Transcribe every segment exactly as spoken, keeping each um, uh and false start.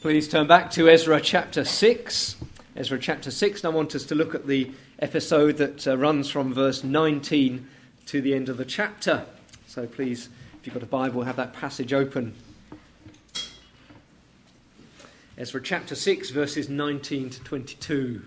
Please turn back to Ezra chapter six. Ezra chapter six, and I want us to look at the episode that uh, runs from verse nineteen to the end of the chapter. So please, if you've got a Bible, have that passage open. Ezra chapter six, verses nineteen to twenty-two.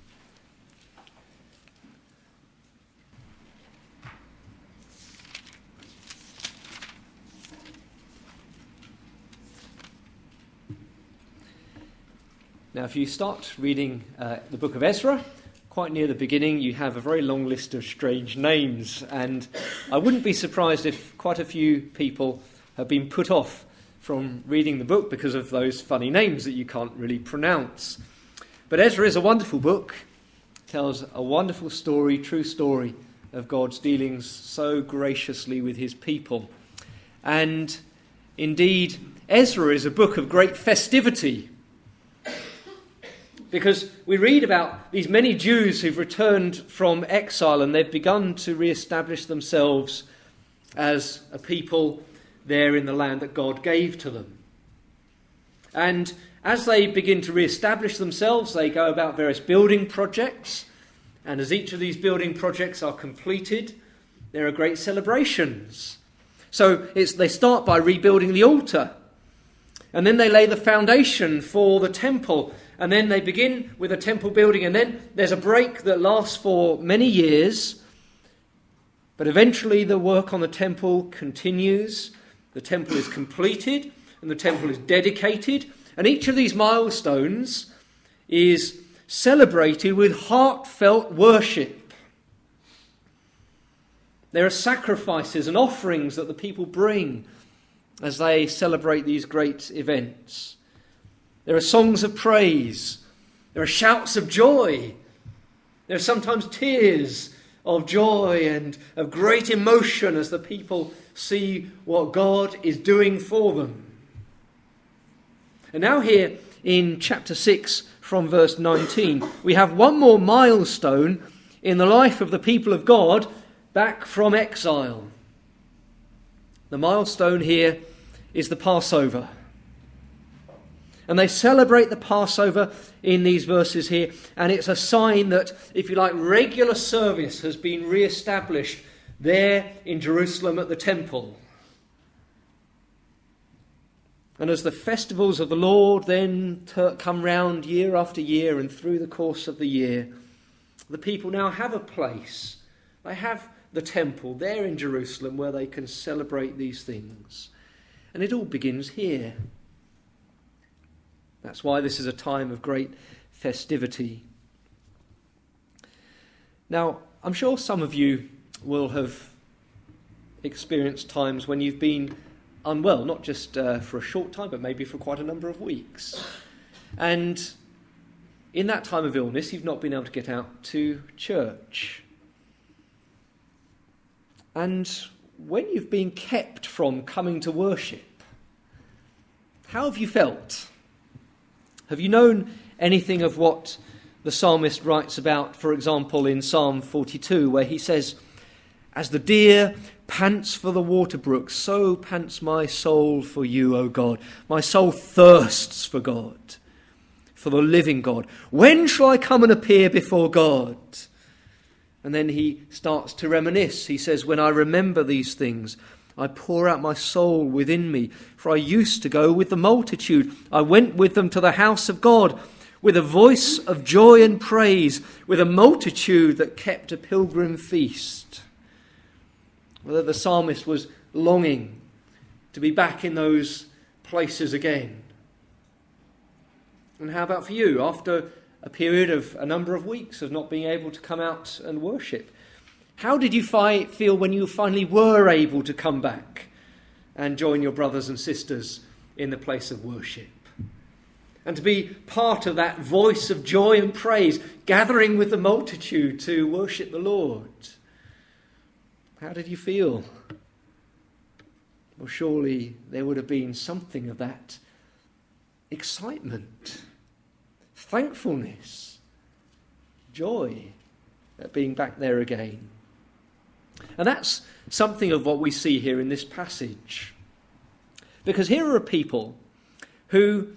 Now, if you start reading uh, the book of Ezra, quite near the beginning, you have a very long list of strange names. And I wouldn't be surprised if quite a few people have been put off from reading the book because of those funny names that you can't really pronounce. But Ezra is a wonderful book. It tells a wonderful story, true story of God's dealings so graciously with his people. And indeed, Ezra is a book of great festivity, because we read about these many Jews who've returned from exile and they've begun to re-establish themselves as a people there in the land that God gave to them. And as they begin to re-establish themselves, they go about various building projects. And as each of these building projects are completed, there are great celebrations. So it's, they start by rebuilding the altar. And then they lay the foundation for the temple. And then they begin with a temple building, and then there's a break that lasts for many years. But eventually the work on the temple continues. The temple is completed, and the temple is dedicated. And each of these milestones is celebrated with heartfelt worship. There are sacrifices and offerings that the people bring as they celebrate these great events. There are songs of praise. There are shouts of joy. There are sometimes tears of joy and of great emotion as the people see what God is doing for them. And now here in chapter six from verse nineteen, we have one more milestone in the life of the people of God back from exile. The milestone here is the Passover. And they celebrate the Passover in these verses here. And it's a sign that, if you like, regular service has been re-established there in Jerusalem at the temple. And as the festivals of the Lord then ter- come round year after year and through the course of the year, the people now have a place. They have the temple there in Jerusalem where they can celebrate these things. And it all begins here. That's why this is a time of great festivity. Now, I'm sure some of you will have experienced times when you've been unwell, not just uh, for a short time, but maybe for quite a number of weeks. And in that time of illness, you've not been able to get out to church. And when you've been kept from coming to worship, how have you felt? Have you known anything of what the psalmist writes about, for example, in Psalm forty-two, where he says, "As the deer pants for the water brooks, so pants my soul for you, O God. My soul thirsts for God, for the living God. When shall I come and appear before God?" And then he starts to reminisce. He says, "When I remember these things, I pour out my soul within me, for I used to go with the multitude. I went with them to the house of God, with a voice of joy and praise, with a multitude that kept a pilgrim feast." Whether the psalmist was longing to be back in those places again. And how about for you, after a period of a number of weeks of not being able to come out and worship? How did you fi- feel when you finally were able to come back and join your brothers and sisters in the place of worship? And to be part of that voice of joy and praise, gathering with the multitude to worship the Lord. How did you feel? Well, surely there would have been something of that excitement, thankfulness, joy at being back there again. And that's something of what we see here in this passage. Because here are a people who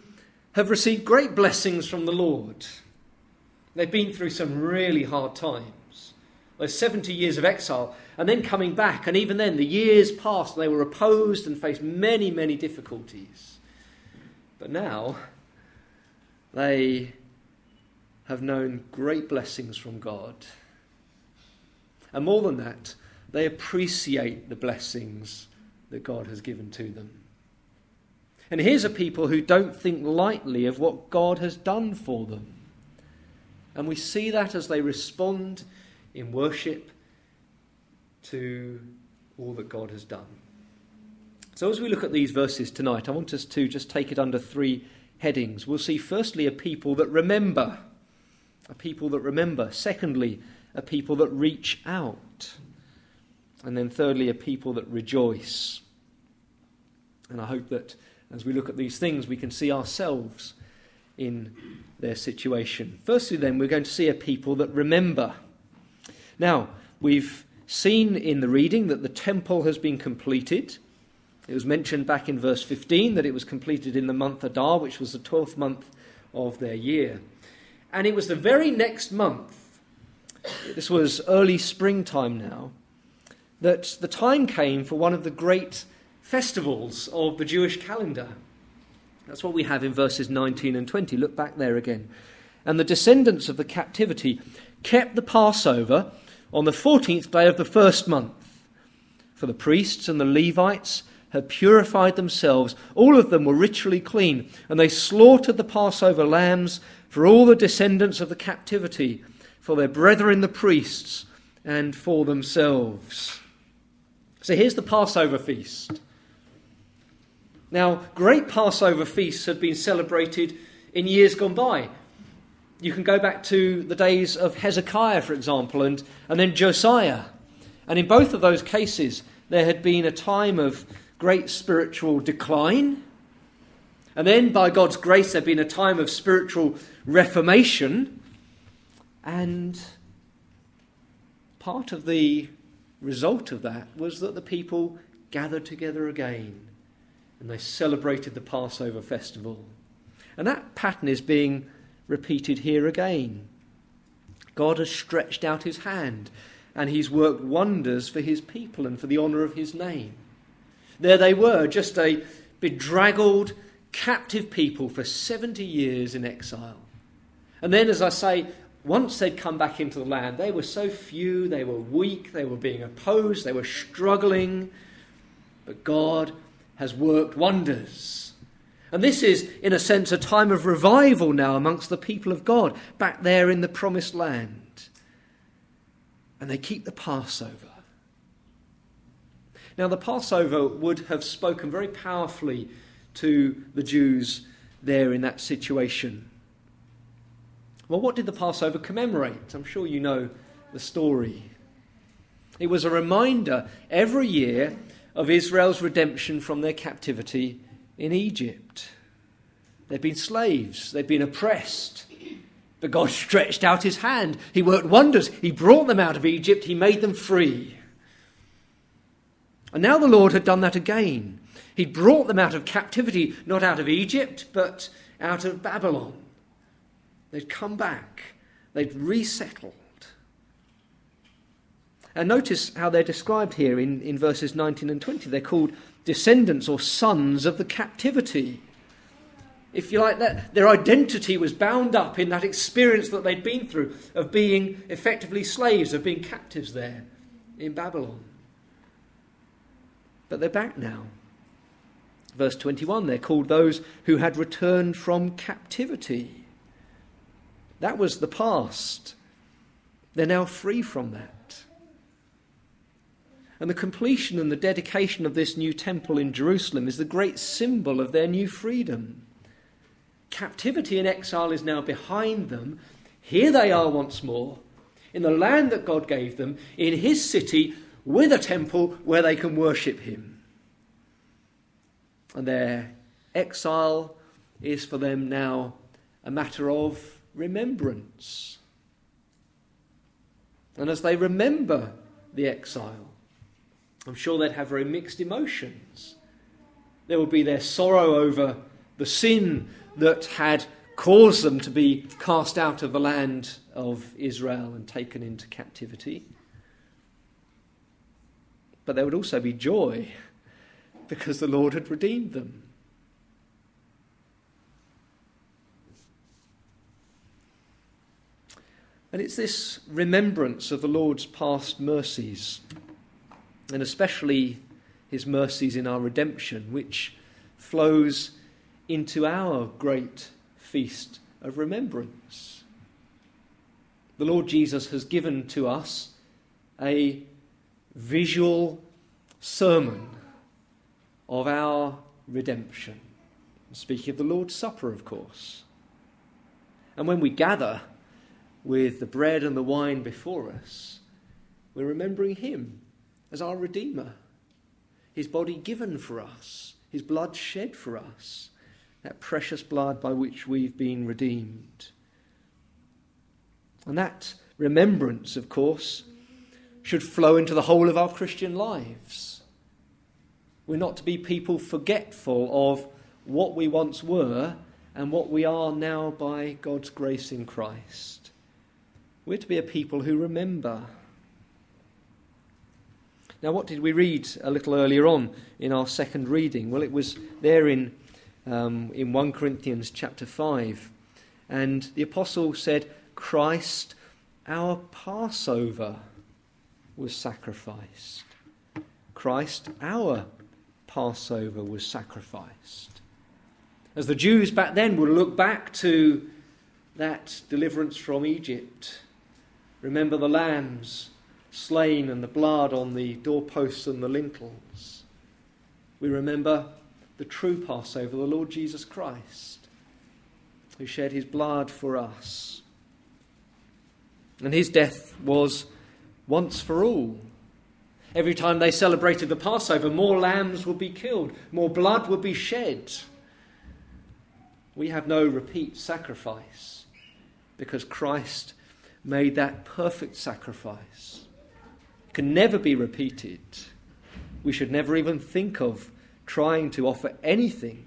have received great blessings from the Lord. They've been through some really hard times. Those seventy years of exile, and then coming back, and even then the years passed, they were opposed and faced many, many difficulties. But now they have known great blessings from God. And more than that, they appreciate the blessings that God has given to them. And here's a people who don't think lightly of what God has done for them. And we see that as they respond in worship to all that God has done. So as we look at these verses tonight, I want us to just take it under three headings. We'll see firstly a people that remember. A people that remember. Secondly, a people that reach out. And then thirdly, a people that rejoice. And I hope that as we look at these things, we can see ourselves in their situation. Firstly, then, we're going to see a people that remember. Now, we've seen in the reading that the temple has been completed. It was mentioned back in verse fifteen that it was completed in the month Adar, which was the twelfth month of their year. And it was the very next month, this was early springtime now, that the time came for one of the great festivals of the Jewish calendar. That's what we have in verses nineteen and twenty. Look back there again. And the descendants of the captivity kept the Passover on the fourteenth day of the first month. For the priests and the Levites had purified themselves. All of them were ritually clean. And they slaughtered the Passover lambs for all the descendants of the captivity, for their brethren the priests, and for themselves. So here's the Passover feast. Now, great Passover feasts had been celebrated in years gone by. You can go back to the days of Hezekiah, for example, and, and then Josiah. And in both of those cases, there had been a time of great spiritual decline. And then, by God's grace, there had been a time of spiritual reformation. And part of the result of that was that the people gathered together again. And they celebrated the Passover festival. And that pattern is being repeated here again. God has stretched out his hand and he's worked wonders for his people and for the honour of his name. There they were, just a bedraggled, captive people for seventy years in exile. And then, as I say, once they'd come back into the land, they were so few, they were weak, they were being opposed, they were struggling. But God has worked wonders. And this is, in a sense, a time of revival now amongst the people of God, back there in the promised land. And they keep the Passover. Now, the Passover would have spoken very powerfully to the Jews there in that situation. Well, what did the Passover commemorate? I'm sure you know the story. It was a reminder every year of Israel's redemption from their captivity in Egypt. They'd been slaves, they'd been oppressed, but God stretched out his hand. He worked wonders. He brought them out of Egypt. He made them free. And now the Lord had done that again. He'd brought them out of captivity, not out of Egypt, but out of Babylon. They'd come back. They'd resettled. And notice how they're described here in, in verses nineteen and twenty. They're called descendants or sons of the captivity. If you like, that their identity was bound up in that experience that they'd been through of being effectively slaves, of being captives there in Babylon. But they're back now. Verse twenty-one, they're called those who had returned from captivity. That was the past. They're now free from that. And the completion and the dedication of this new temple in Jerusalem is the great symbol of their new freedom. Captivity and exile is now behind them. Here they are once more, in the land that God gave them, in his city, with a temple where they can worship him. And their exile is for them now a matter of remembrance. And as they remember the exile, I'm sure they'd have very mixed emotions. There will be their sorrow over the sin that had caused them to be cast out of the land of Israel and taken into captivity. But there would also be joy because the Lord had redeemed them. And it's this remembrance of the Lord's past mercies, and especially his mercies in our redemption, which flows into our great feast of remembrance. The Lord Jesus has given to us a visual sermon of our redemption. Speaking of the Lord's Supper, of course. And when we gather with the bread and the wine before us, we're remembering him as our Redeemer, his body given for us, his blood shed for us, that precious blood by which we've been redeemed. And that remembrance, of course, should flow into the whole of our Christian lives. We're not to be people forgetful of what we once were and what we are now by God's grace in Christ. We're to be a people who remember. Now, what did we read a little earlier on in our second reading? Well, it was there in um, in First Corinthians chapter five. And the apostle said, Christ, our Passover, was sacrificed. Christ, our Passover, was sacrificed. As the Jews back then would look back to that deliverance from Egypt, remember the lambs slain and the blood on the doorposts and the lintels. We remember the true Passover, the Lord Jesus Christ, who shed his blood for us. And his death was once for all. Every time they celebrated the Passover, more lambs would be killed, more blood would be shed. We have no repeat sacrifice because Christ made that perfect sacrifice. It can never be repeated. We should never even think of trying to offer anything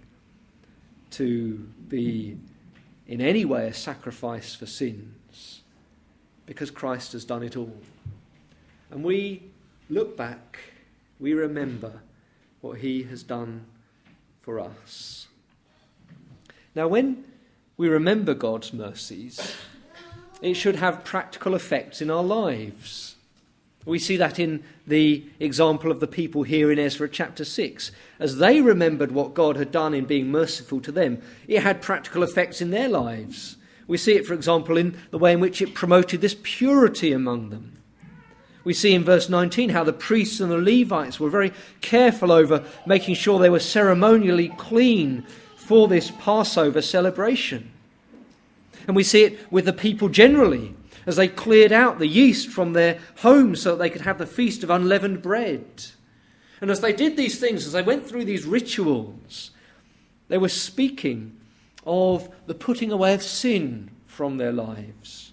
to be in any way a sacrifice for sins, because Christ has done it all. And we look back, we remember what he has done for us. Now, when we remember God's mercies, it should have practical effects in our lives. We see that in the example of the people here in Ezra chapter six. As they remembered what God had done in being merciful to them, it had practical effects in their lives. We see it, for example, in the way in which it promoted this purity among them. We see in verse nineteen how the priests and the Levites were very careful over making sure they were ceremonially clean for this Passover celebration. And we see it with the people generally, as they cleared out the yeast from their homes so that they could have the feast of unleavened bread. And as they did these things, as they went through these rituals, they were speaking of the putting away of sin from their lives.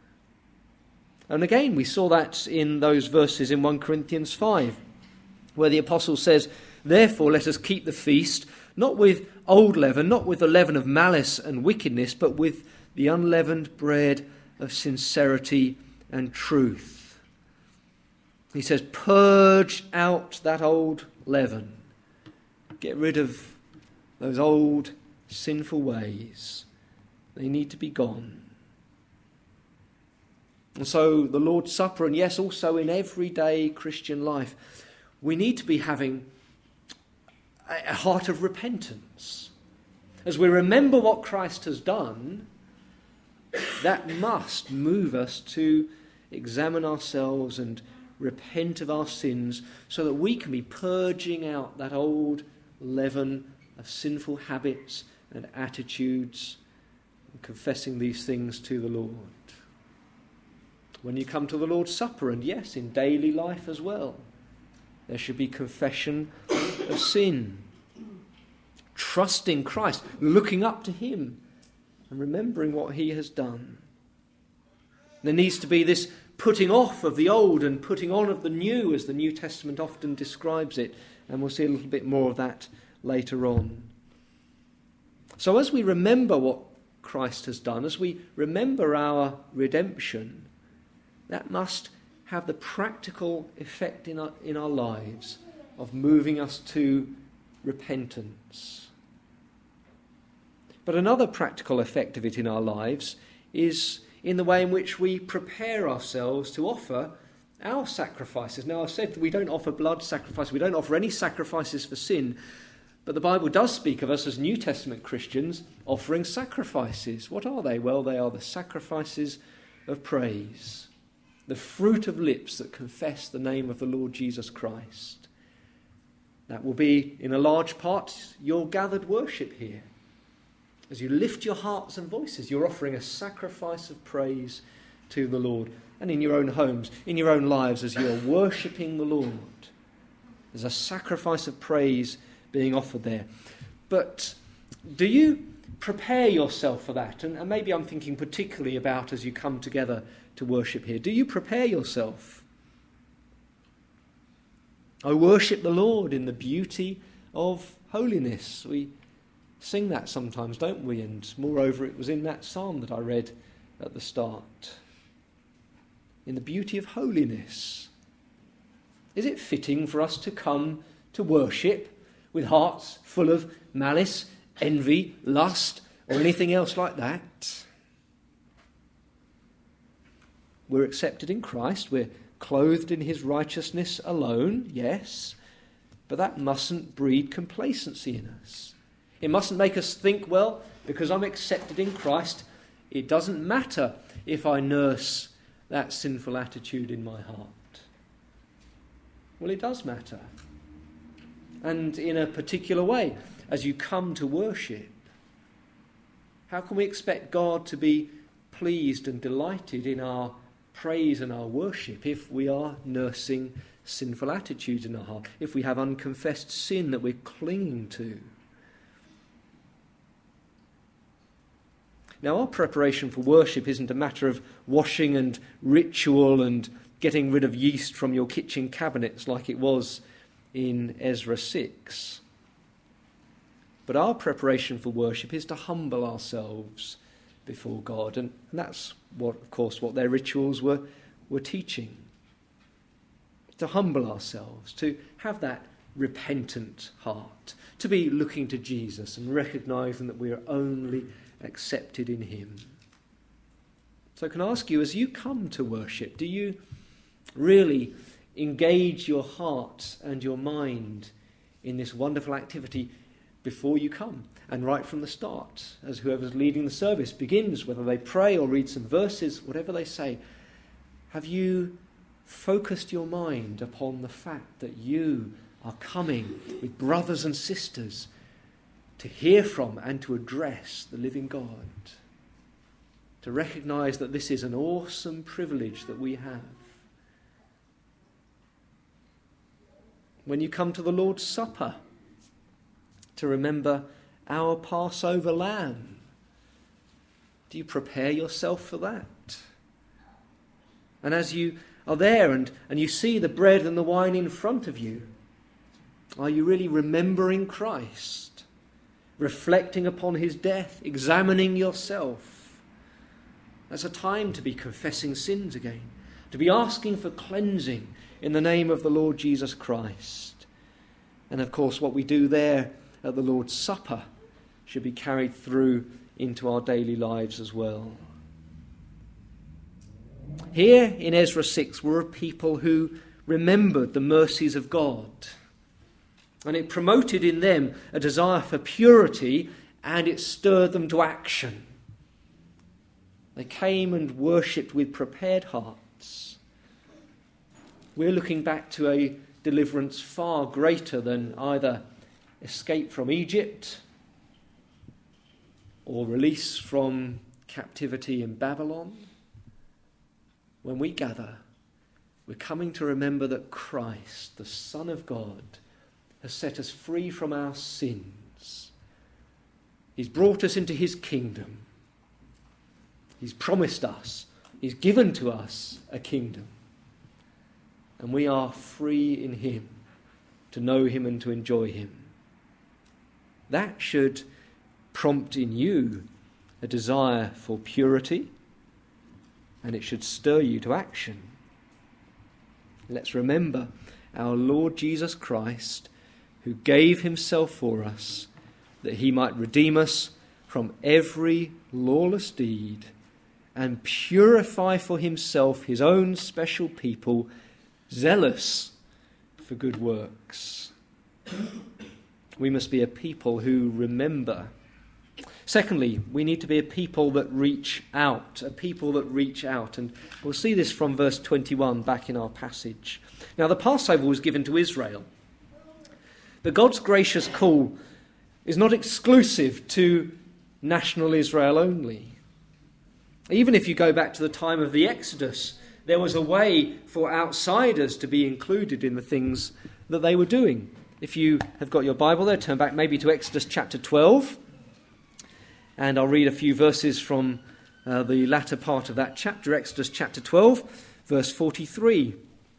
And again, we saw that in those verses in First Corinthians five, where the apostle says, therefore let us keep the feast, not with old leaven, not with the leaven of malice and wickedness, but with the unleavened bread of sincerity and truth. He says, purge out that old leaven. Get rid of those old sinful ways. They need to be gone. And so the Lord's Supper, and yes, also in everyday Christian life, we need to be having a heart of repentance. As we remember what Christ has done, that must move us to examine ourselves and repent of our sins so that we can be purging out that old leaven of sinful habits and attitudes and confessing these things to the Lord. When you come to the Lord's Supper, and yes, in daily life as well, there should be confession of sin. Trusting Christ, looking up to him and remembering what he has done. There needs to be this putting off of the old and putting on of the new, as the New Testament often describes it, and we'll see a little bit more of that later on. So as we remember what Christ has done, as we remember our redemption, that must have the practical effect in our, in our lives of moving us to repentance. But another practical effect of it in our lives is in the way in which we prepare ourselves to offer our sacrifices. Now, I've said that we don't offer blood sacrifices, we don't offer any sacrifices for sin, but the Bible does speak of us as New Testament Christians offering sacrifices. What are they? Well, they are the sacrifices of praise, the fruit of lips that confess the name of the Lord Jesus Christ. That will be, in a large part, your gathered worship here. As you lift your hearts and voices, you're offering a sacrifice of praise to the Lord. And in your own homes, in your own lives, as you're worshipping the Lord, there's a sacrifice of praise being offered there. But do you prepare yourself for that? And, and maybe I'm thinking particularly about as you come together to worship here. Do you prepare yourself? I worship the Lord in the beauty of holiness. We sing that sometimes, don't we? And moreover, it was in that psalm that I read at the start. In the beauty of holiness. Is it fitting for us to come to worship with hearts full of malice, envy, lust, or anything else like that? We're accepted in Christ. We're clothed in his righteousness alone, yes. But that mustn't breed complacency in us. It mustn't make us think, well, because I'm accepted in Christ, it doesn't matter if I nurse that sinful attitude in my heart. Well, it does matter. And in a particular way, as you come to worship, how can we expect God to be pleased and delighted in our praise and our worship if we are nursing sinful attitudes in our heart, if we have unconfessed sin that we're clinging to? Now, our preparation for worship isn't a matter of washing and ritual and getting rid of yeast from your kitchen cabinets like it was in Ezra six. But our preparation for worship is to humble ourselves before God. And that's, what, of course, what their rituals were, were teaching. To humble ourselves, to have that repentant heart, to be looking to Jesus and recognising that we are only accepted in him. So I can ask you, as you come to worship, do you really engage your heart and your mind in this wonderful activity before you come and right from the start, as whoever's leading the service begins, whether they pray or read some verses, whatever they say? Have you focused your mind upon the fact that you are coming with brothers and sisters to hear from and to address the living God, to recognise that this is an awesome privilege that we have? When you come to the Lord's Supper, to remember our Passover lamb, do you prepare yourself for that? And as you are there and, and you see the bread and the wine in front of you, are you really remembering Christ? Reflecting upon his death, examining yourself? That's a time to be confessing sins again, to be asking for cleansing in the name of the Lord Jesus Christ. And of course, what we do there at the Lord's Supper should be carried through into our daily lives as well. Here in Ezra six were a people who remembered the mercies of God. And it promoted in them a desire for purity, and it stirred them to action. They came and worshipped with prepared hearts. We're looking back to a deliverance far greater than either escape from Egypt or release from captivity in Babylon. When we gather, we're coming to remember that Christ, the Son of God, has set us free from our sins. He's brought us into his kingdom. He's promised us, he's given to us a kingdom. And we are free in him to know him and to enjoy him. That should prompt in you a desire for purity, and it should stir you to action. Let's remember our Lord Jesus Christ, who gave himself for us, that he might redeem us from every lawless deed and purify for himself his own special people, zealous for good works. We must be a people who remember. Secondly, we need to be a people that reach out, a people that reach out. And we'll see this from verse twenty-one back in our passage. Now, the Passover was given to Israel. But God's gracious call is not exclusive to national Israel only. Even if you go back to the time of the Exodus, there was a way for outsiders to be included in the things that they were doing. If you have got your Bible there, turn back maybe to Exodus chapter twelve. And I'll read a few verses from uh, the latter part of that chapter, Exodus chapter twelve, verse forty-three.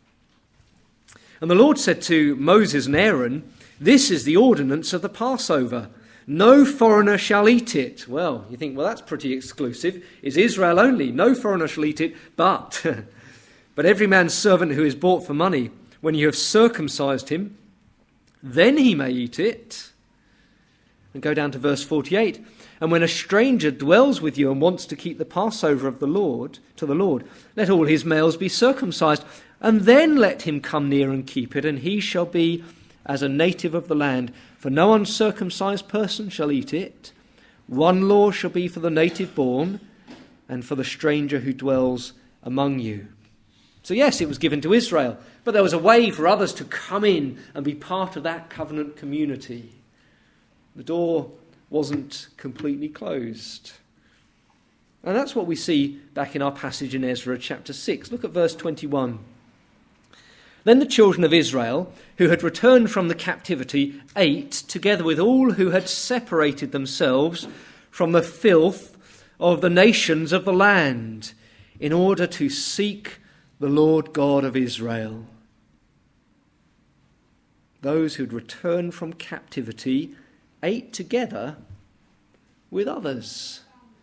And the Lord said to Moses and Aaron, "This is the ordinance of the Passover. No foreigner shall eat it." Well, you think, well, that's pretty exclusive. Is Israel only? No foreigner shall eat it, but, but every man's servant who is bought for money, when you have circumcised him, then he may eat it. And go down to verse forty-eight. "And when a stranger dwells with you and wants to keep the Passover of the Lord to the Lord, let all his males be circumcised, and then let him come near and keep it, and he shall be as a native of the land. For no uncircumcised person shall eat it. One law shall be for the native born, and for the stranger who dwells among you." So yes, it was given to Israel, but there was a way for others to come in and be part of that covenant community. The door wasn't completely closed. And that's what we see back in our passage in Ezra chapter six. Look at verse twenty-one. "Then the children of Israel, who had returned from the captivity, ate together with all who had separated themselves from the filth of the nations of the land, in order to seek the Lord God of Israel." Those who had returned from captivity ate together with others.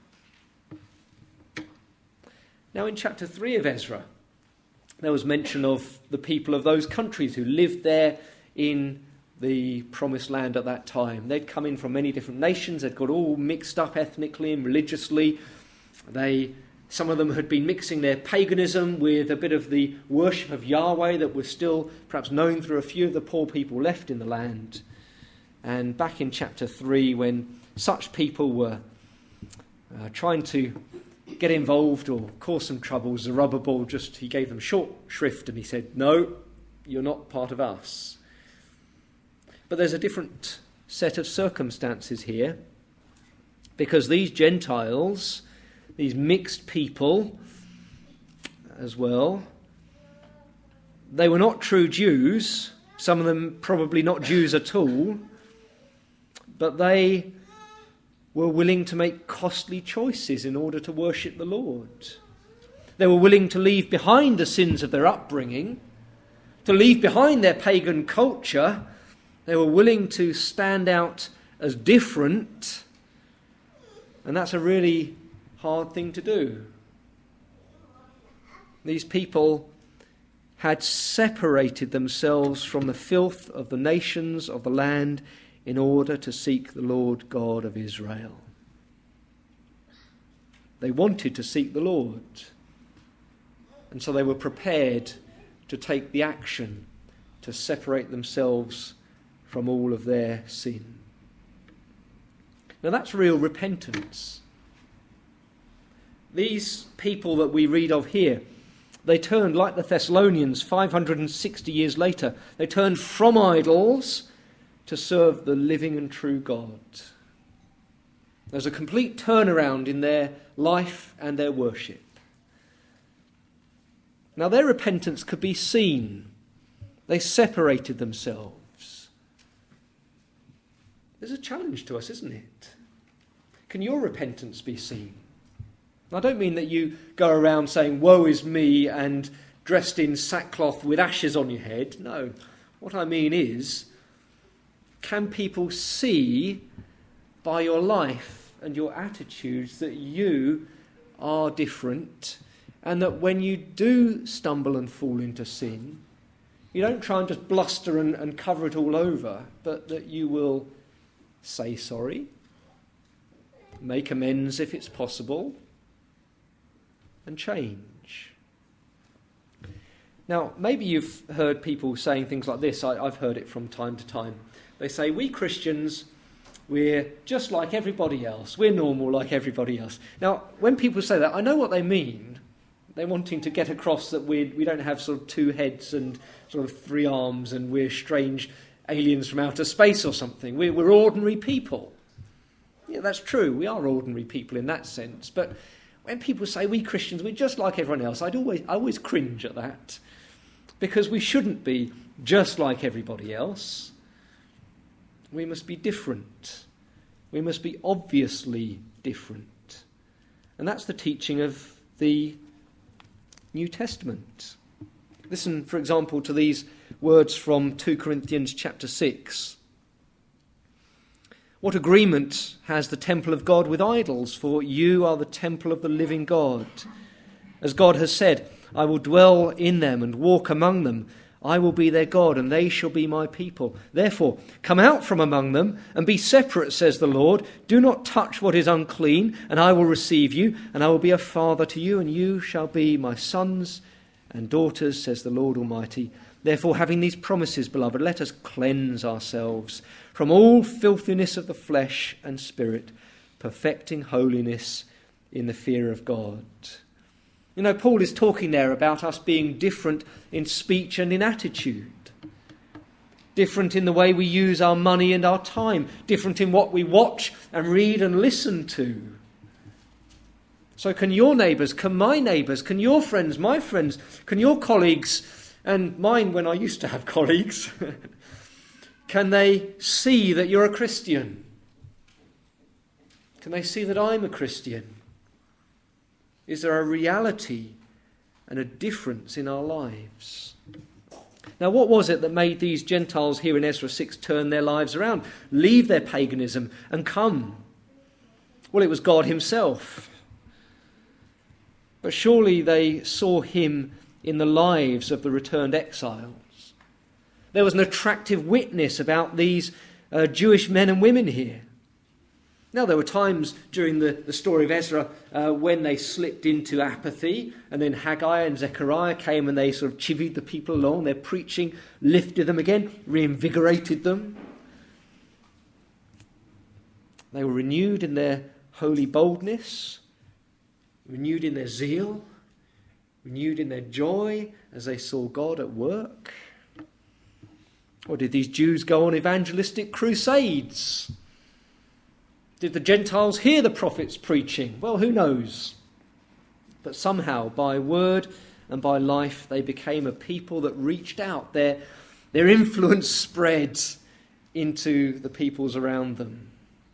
Now, in chapter three of Ezra, there was mention of the people of those countries who lived there in the promised land at that time. They'd come in from many different nations. They'd got all mixed up ethnically and religiously. They, some of them had been mixing their paganism with a bit of the worship of Yahweh that was still perhaps known through a few of the poor people left in the land. And back in chapter three, when such people were uh, trying to get involved or cause some trouble, Zerubbabel just, he gave them short shrift and he said, "No, you're not part of us." But there's a different set of circumstances here, because these Gentiles, these mixed people as well, they were not true Jews, some of them probably not Jews at all, but they were willing to make costly choices in order to worship the Lord. They were willing to leave behind the sins of their upbringing, to leave behind their pagan culture. They were willing to stand out as different, and that's a really hard thing to do. These people had separated themselves from the filth of the nations of the land in order to seek the Lord God of Israel. They wanted to seek the Lord, and so they were prepared to take the action to separate themselves from all of their sin. Now that's real repentance. These people that we read of here, they turned, like the Thessalonians five hundred sixty years later, they turned from idols to serve the living and true God. There's a complete turnaround in their life and their worship. Now their repentance could be seen. They separated themselves. There's a challenge to us, isn't it? Can your repentance be seen? I don't mean that you go around saying, "Woe is me," and dressed in sackcloth with ashes on your head. No. What I mean is, can people see by your life and your attitudes that you are different, and that when you do stumble and fall into sin, you don't try and just bluster and, and cover it all over, but that you will say sorry, make amends if it's possible, and change. Now, maybe you've heard people saying things like this. I, I've heard it from time to time. They say, we Christians, we're just like everybody else. We're normal like everybody else. Now, when people say that, I know what they mean. They're wanting to get across that we we don't have sort of two heads and sort of three arms and we're strange aliens from outer space or something. We're, we're ordinary people. Yeah, that's true. We are ordinary people in that sense. But when people say we Christians, we're just like everyone else, I'd always, I always cringe at that. Because we shouldn't be just like everybody else. We must be different. We must be obviously different. And that's the teaching of the New Testament. Listen, for example, to these words from two Corinthians chapter six. What agreement has the temple of God with idols? For you are the temple of the living God. As God has said, I will dwell in them and walk among them. I will be their God, and they shall be my people. Therefore, come out from among them and be separate, says the Lord. Do not touch what is unclean, and I will receive you, and I will be a father to you, and you shall be my sons and daughters, says the Lord Almighty. Therefore, having these promises, beloved, let us cleanse ourselves from all filthiness of the flesh and spirit, perfecting holiness in the fear of God. You know, Paul is talking there about us being different in speech and in attitude. Different in the way we use our money and our time. Different in what we watch and read and listen to. So can your neighbours, can my neighbours, can your friends, my friends, can your colleagues, and mine when I used to have colleagues, can they see that you're a Christian? Can they see that I'm a Christian? Is there a reality and a difference in our lives? Now, what was it that made these Gentiles here in Ezra six turn their lives around, leave their paganism and come? Well, it was God himself. But surely they saw him in the lives of the returned exiles. There was an attractive witness about these uh, Jewish men and women here. Now, there were times during the, the story of Ezra uh, when they slipped into apathy, and then Haggai and Zechariah came and they sort of chivied the people along. Their preaching lifted them again, reinvigorated them. They were renewed in their holy boldness, renewed in their zeal, renewed in their joy as they saw God at work. Or did these Jews go on evangelistic crusades? Did the Gentiles hear the prophets preaching? Well, who knows? But somehow, by word and by life, they became a people that reached out. Their, their influence spread into the peoples around them.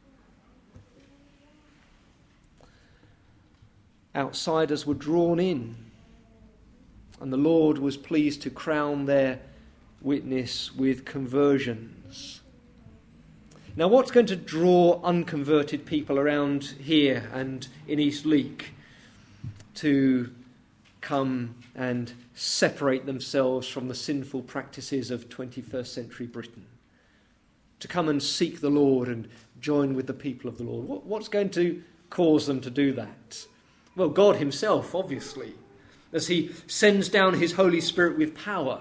Outsiders were drawn in, and the Lord was pleased to crown their witness with conversions. Now, what's going to draw unconverted people around here and in East Leek to come and separate themselves from the sinful practices of twenty-first century Britain? To come and seek the Lord and join with the people of the Lord? What, what's going to cause them to do that? Well, God himself, obviously, as he sends down his Holy Spirit with power.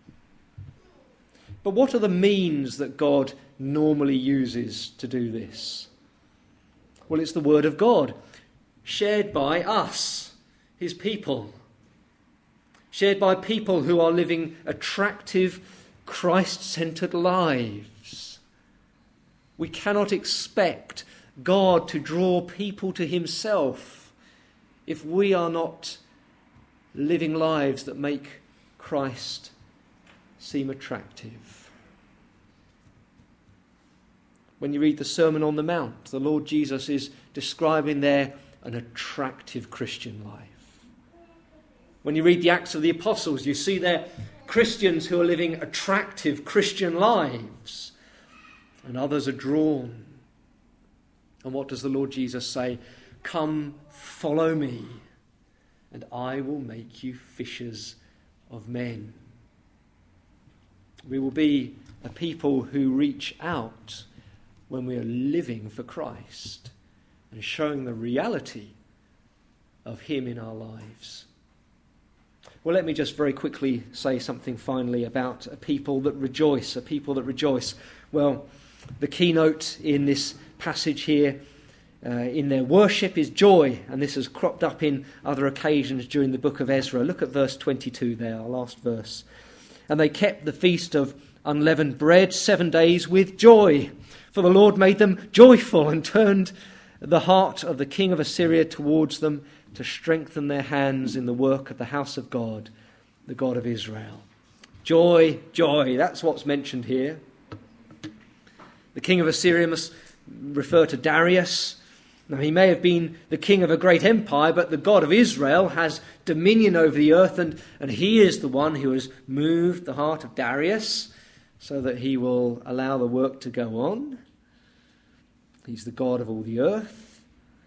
But what are the means that God normally uses to do this? Well, it's the Word of God, shared by us, his people. Shared by people who are living attractive, Christ-centered lives. We cannot expect God to draw people to himself if we are not living lives that make Christ seem attractive. When you read the Sermon on the Mount, the Lord Jesus is describing there an attractive Christian life. When you read the Acts of the Apostles, you see there Christians who are living attractive Christian lives, and others are drawn. And what does the Lord Jesus say? Come, follow me, and I will make you fishers of men. We will be a people who reach out when we are living for Christ and showing the reality of him in our lives. Well, let me just very quickly say something finally about a people that rejoice, a people that rejoice. Well, the keynote in this passage here uh, in their worship is joy, and this has cropped up in other occasions during the book of Ezra. Look at verse twenty-two there, our last verse. And they kept the feast of unleavened bread seven days with joy, for the Lord made them joyful and turned the heart of the king of Assyria towards them to strengthen their hands in the work of the house of God, the God of Israel. Joy, joy, that's what's mentioned here. The king of Assyria must refer to Darius. Now, he may have been the king of a great empire, but the God of Israel has dominion over the earth, and, and he is the one who has moved the heart of Darius so that he will allow the work to go on. He's the God of all the earth,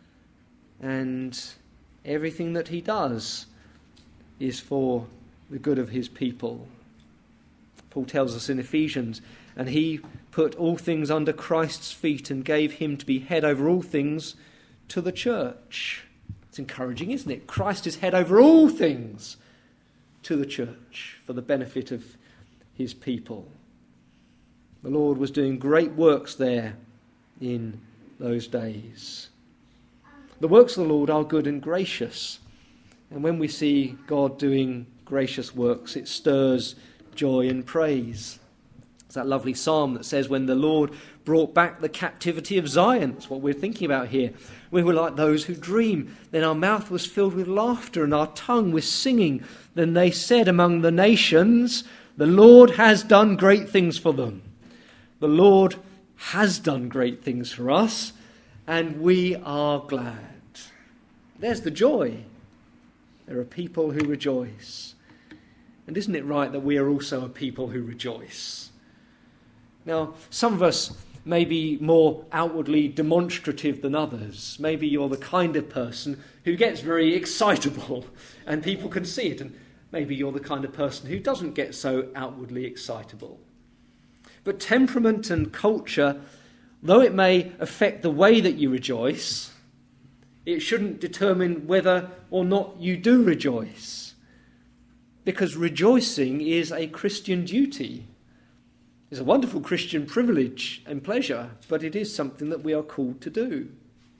and everything that he does is for the good of his people. Paul tells us in Ephesians, and he put all things under Christ's feet and gave him to be head over all things to the church. It's encouraging, isn't it? Christ is head over all things to the church for the benefit of his people. The Lord was doing great works there in those days. The works of the Lord are good and gracious. And when we see God doing gracious works, it stirs joy and praise. It's that lovely psalm that says, when the Lord brought back the captivity of Zion, that's what we're thinking about here. We were like those who dream. Then our mouth was filled with laughter and our tongue with singing. Then they said among the nations, the Lord has done great things for them. The Lord has done great things for us, and we are glad. There's the joy. There are people who rejoice. And isn't it right that we are also a people who rejoice? Now, some of us may be more outwardly demonstrative than others. Maybe you're the kind of person who gets very excitable and people can see it. And maybe you're the kind of person who doesn't get so outwardly excitable. But temperament and culture, though it may affect the way that you rejoice, it shouldn't determine whether or not you do rejoice. Because rejoicing is a Christian duty. It's a wonderful Christian privilege and pleasure, but it is something that we are called to do.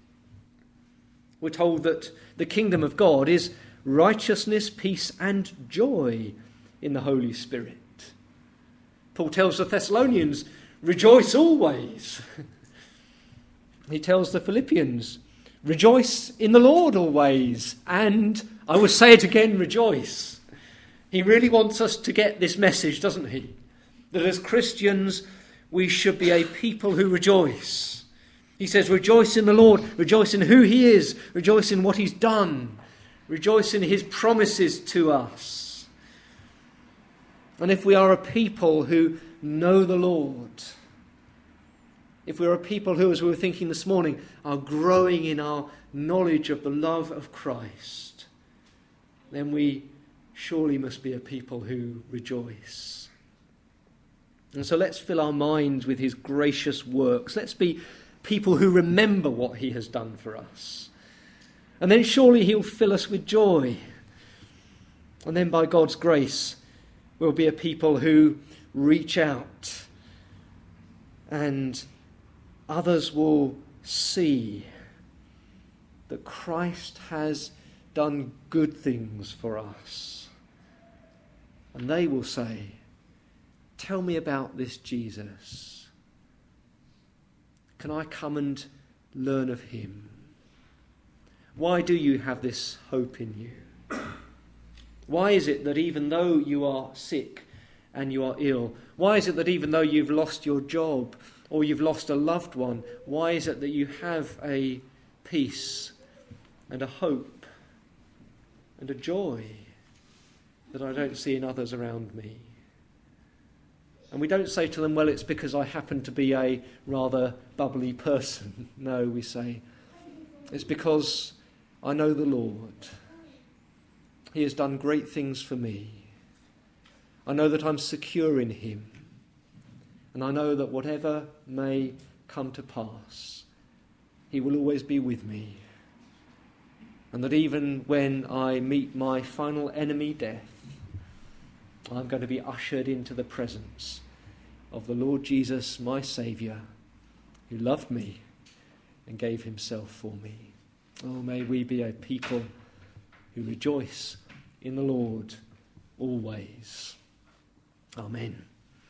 We're told that the kingdom of God is righteousness, peace, and joy in the Holy Spirit. Paul tells the Thessalonians, rejoice always. He tells the Philippians, rejoice in the Lord always. And I will say it again, rejoice. He really wants us to get this message, doesn't he? That as Christians, we should be a people who rejoice. He says, rejoice in the Lord, rejoice in who he is, rejoice in what he's done, rejoice in his promises to us. And if we are a people who know the Lord, if we are a people who, as we were thinking this morning, are growing in our knowledge of the love of Christ, then we surely must be a people who rejoice. And so let's fill our minds with his gracious works. Let's be people who remember what he has done for us. And then surely he'll fill us with joy. And then by God's grace, we'll be a people who reach out and others will see that Christ has done good things for us. And they will say, tell me about this Jesus. Can I come and learn of him? Why do you have this hope in you? Why is it that even though you are sick and you are ill, why is it that even though you've lost your job or you've lost a loved one, why is it that you have a peace and a hope and a joy that I don't see in others around me? And we don't say to them, well, it's because I happen to be a rather bubbly person. No, we say, it's because I know the Lord. He has done great things for me. I know that I'm secure in him. And I know that whatever may come to pass, he will always be with me. And that even when I meet my final enemy, death, I'm going to be ushered into the presence of the Lord Jesus, my Saviour, who loved me and gave himself for me. Oh, may we be a people who rejoice in the Lord always. Amen.